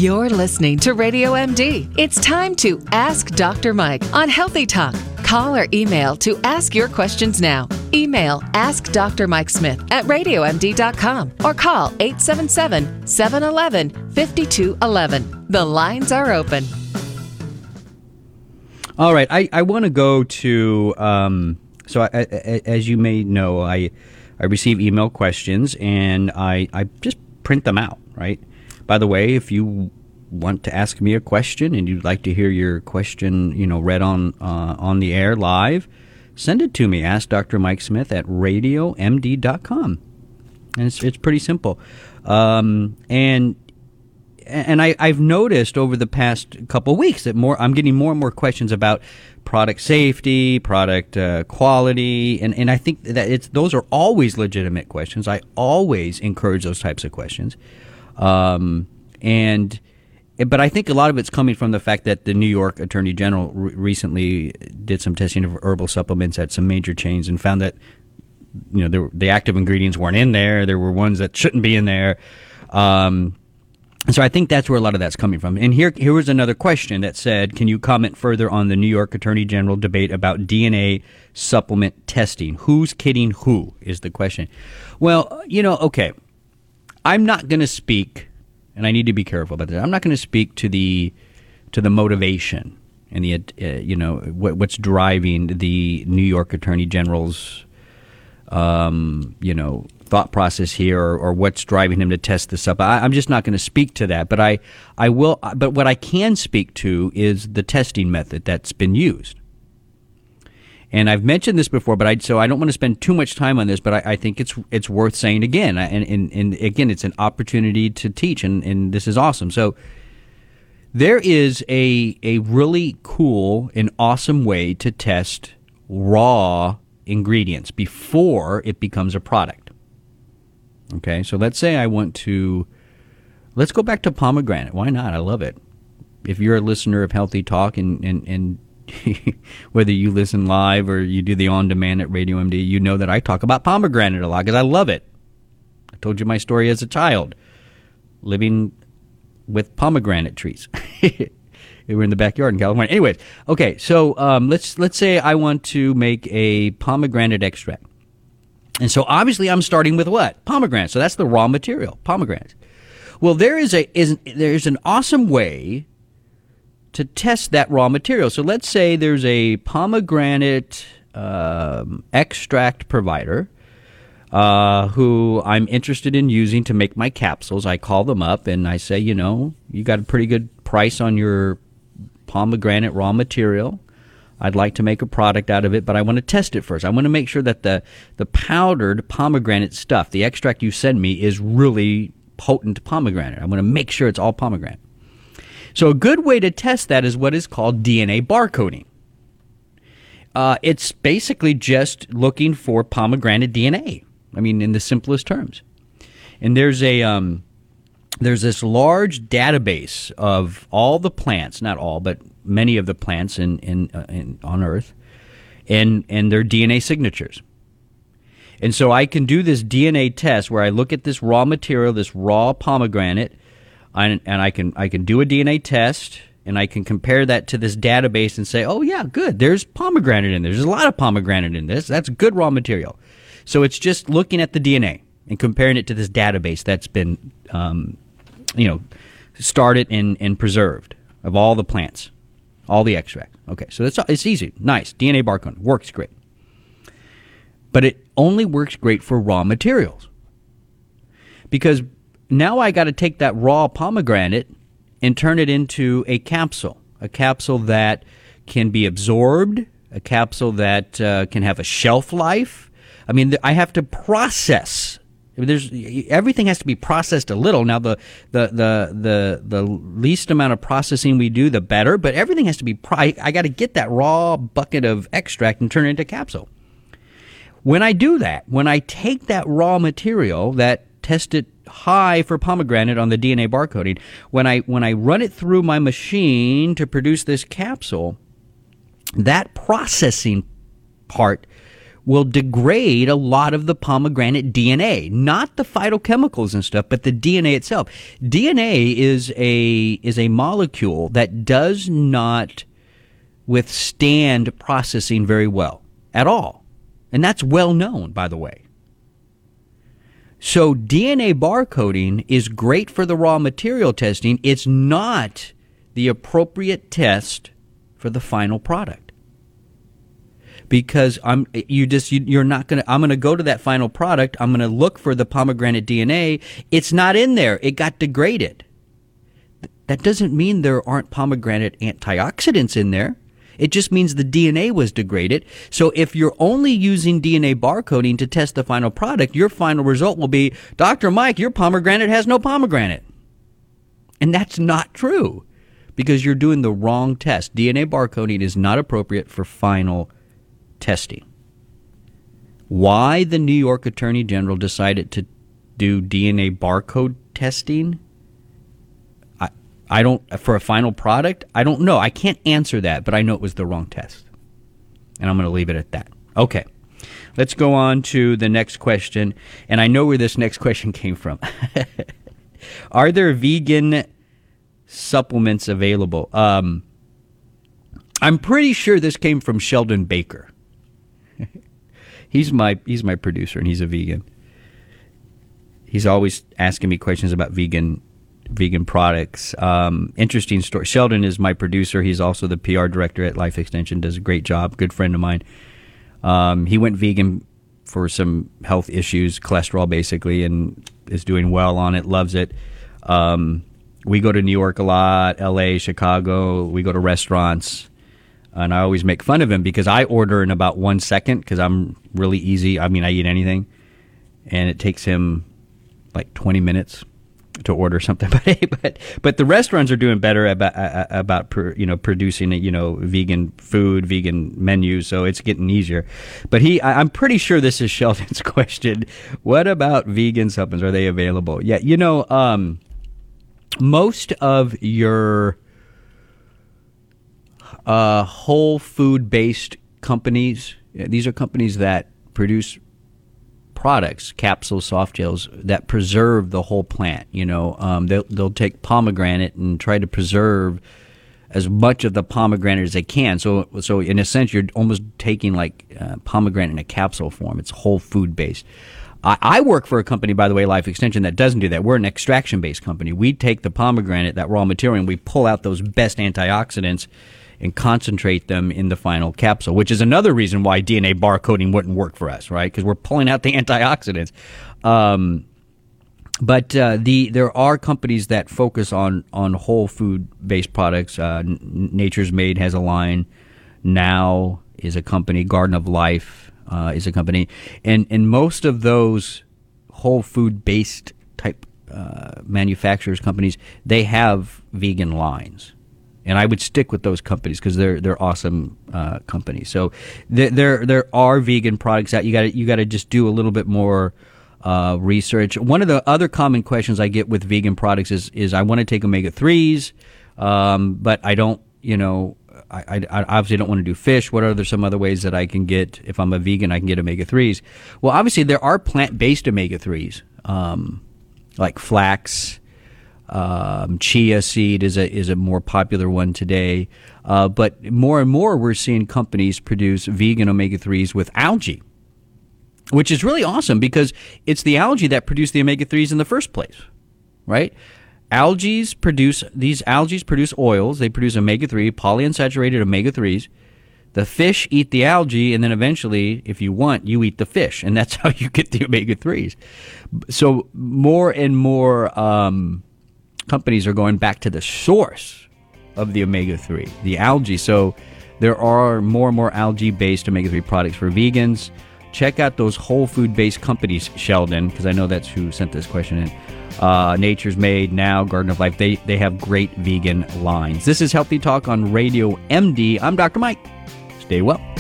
You're listening to Radio MD. It's time to Ask Dr. Mike on Healthy Talk. Call or email to ask your questions now. Email Ask Dr. Mike Smith at radiomd.com or call 877-711-5211. The lines are open. All right. I want to go to, as you may know, I receive email questions and I just print them out, right? By the way, if you want to ask me a question and you'd like to hear your question, read on the air live, send it to me. Ask Dr. Mike Smith at radiomd.com. And it's pretty simple. And I've noticed over the past couple of weeks that I'm getting more and more questions about product safety, product quality, and I think that those are always legitimate questions. I always encourage those types of questions. But I think a lot of it's coming from the fact that the New York Attorney General recently did some testing of herbal supplements at some major chains and found that the active ingredients weren't in there. There were ones that shouldn't be in there. And so I think that's where a lot of that's coming from. And here was another question that said, can you comment further on the New York Attorney General debate about DNA supplement testing? Who's kidding who is the question. Well, okay. I'm not going to speak, and I need to be careful about this. I'm not going to speak to the motivation and the what's driving the New York Attorney General's thought process here, or what's driving him to test this up. I'm just not going to speak to that. But I will. But what I can speak to is the testing method that's been used. And I've mentioned this before, but I don't want to spend too much time on this, but I think it's worth saying again. And again, it's an opportunity to teach, and this is awesome. So there is a really cool and awesome way to test raw ingredients before it becomes a product. Okay, so let's say let's go back to pomegranate. Why not? I love it. If you're a listener of Healthy Talk and whether you listen live or you do the on-demand at Radio MD, you know that I talk about pomegranate a lot because I love it. I told you my story as a child, living with pomegranate trees. We were in the backyard in California. Anyways, okay, so let's say I want to make a pomegranate extract. And so obviously I'm starting with what? Pomegranate. So that's the raw material, pomegranates. Well, there's an awesome way to test that raw material. So let's say there's a pomegranate extract provider who I'm interested in using to make my capsules. I call them up and I say, you got a pretty good price on your pomegranate raw material. I'd like to make a product out of it, but I want to test it first. I want to make sure that the powdered pomegranate stuff, the extract you send me, is really potent pomegranate. I want to make sure it's all pomegranate. So a good way to test that is what is called DNA barcoding. It's basically just looking for pomegranate DNA. I mean, in the simplest terms. And there's this large database of all the plants, not all, but many of the plants on Earth, and their DNA signatures. And so I can do this DNA test where I look at this raw material, this raw pomegranate, and I can do a DNA test, and I can compare that to this database and say, oh yeah, good, there's pomegranate in there. There's a lot of pomegranate in this. That's good raw material. So it's just looking at the DNA and comparing it to this database that's been, started and preserved of all the plants, all the extract. Okay, so it's easy, nice. DNA barcode works great, but it only works great for raw materials because now I got to take that raw pomegranate and turn it into a capsule that can be absorbed, a capsule that can have a shelf life. I mean, I have to process. Everything has to be processed a little. Now, the least amount of processing we do, the better. But everything has to be. I got to get that raw bucket of extract and turn it into capsule. When I do that, when I take that raw material that tested high for pomegranate on the DNA barcoding, when I run it through my machine to produce this capsule, that processing part will degrade a lot of the pomegranate DNA, not the phytochemicals and stuff, but the DNA itself. DNA is a molecule that does not withstand processing very well at all. And that's well known, by the way. So DNA barcoding is great for the raw material testing. It's not the appropriate test for the final product. Because I'm going to go to that final product. I'm going to look for the pomegranate DNA. It's not in there. It got degraded. That doesn't mean there aren't pomegranate antioxidants in there. It just means the DNA was degraded. So if you're only using DNA barcoding to test the final product, your final result will be, Dr. Mike, your pomegranate has no pomegranate. And that's not true because you're doing the wrong test. DNA barcoding is not appropriate for final testing. Why the New York Attorney General decided to do DNA barcode testing for a final product, I don't know. I can't answer that, but I know it was the wrong test. And I'm going to leave it at that. Okay. Let's go on to the next question. And I know where this next question came from. Are there vegan supplements available? I'm pretty sure this came from Sheldon Baker. He's my producer, and he's a vegan. He's always asking me questions about vegan products. Interesting story. Sheldon is my producer. He's also the PR director at Life Extension, does a great job, good friend of mine. He went vegan for some health issues, cholesterol basically, and is doing well on it, loves it. We go to New York a lot, LA, Chicago. We go to restaurants, and I always make fun of him because I order in about 1 second because I'm really easy. I mean, I eat anything, and it takes him like 20 minutes to order something, but the restaurants are doing better about producing vegan food, vegan menus, so it's getting easier. But I'm pretty sure this is Sheldon's question. What about vegan supplements? Are they available? Yeah, most of your whole food based companies, these are companies that produce products, capsules, soft gels that preserve the whole plant. They'll take pomegranate and try to preserve as much of the pomegranate as they can. So in a sense, you're almost taking like pomegranate in a capsule form. It's whole food based. I work for a company, by the way, Life Extension, that doesn't do that. We're an extraction based company. We take the pomegranate, that raw material, and we pull out those best antioxidants and concentrate them in the final capsule, which is another reason why DNA barcoding wouldn't work for us, right? Because we're pulling out the antioxidants. But there are companies that focus on whole food-based products. Nature's Made has a line. Now is a company. Garden of Life is a company. And most of those whole food-based type manufacturers, companies, they have vegan lines. And I would stick with those companies because they're awesome companies. So there are vegan products out. You got to just do a little bit more research. One of the other common questions I get with vegan products is I want to take omega-3s, but I don't. I obviously don't want to do fish. What are there some other ways that I can get, if I'm a vegan, I can get omega-3s? Well, obviously there are plant-based omega-3s, like flax. Chia seed is a more popular one today, but more and more we're seeing companies produce vegan omega-3s with algae, which is really awesome because it's the algae that produce the omega-3s in the first place, right? These algae produce oils. They produce omega-3, polyunsaturated omega-3s. The fish eat the algae, and then eventually, if you want, you eat the fish, and that's how you get the omega-3s. So more and more companies are going back to the source of the omega-3, the algae. So there are more and more algae-based omega-3 products for vegans. Check out those whole food-based companies, Sheldon, because I know that's who sent this question in. Nature's Made, Now, Garden of Life, they have great vegan lines. This is Healthy Talk on Radio MD. I'm Dr. Mike. Stay well.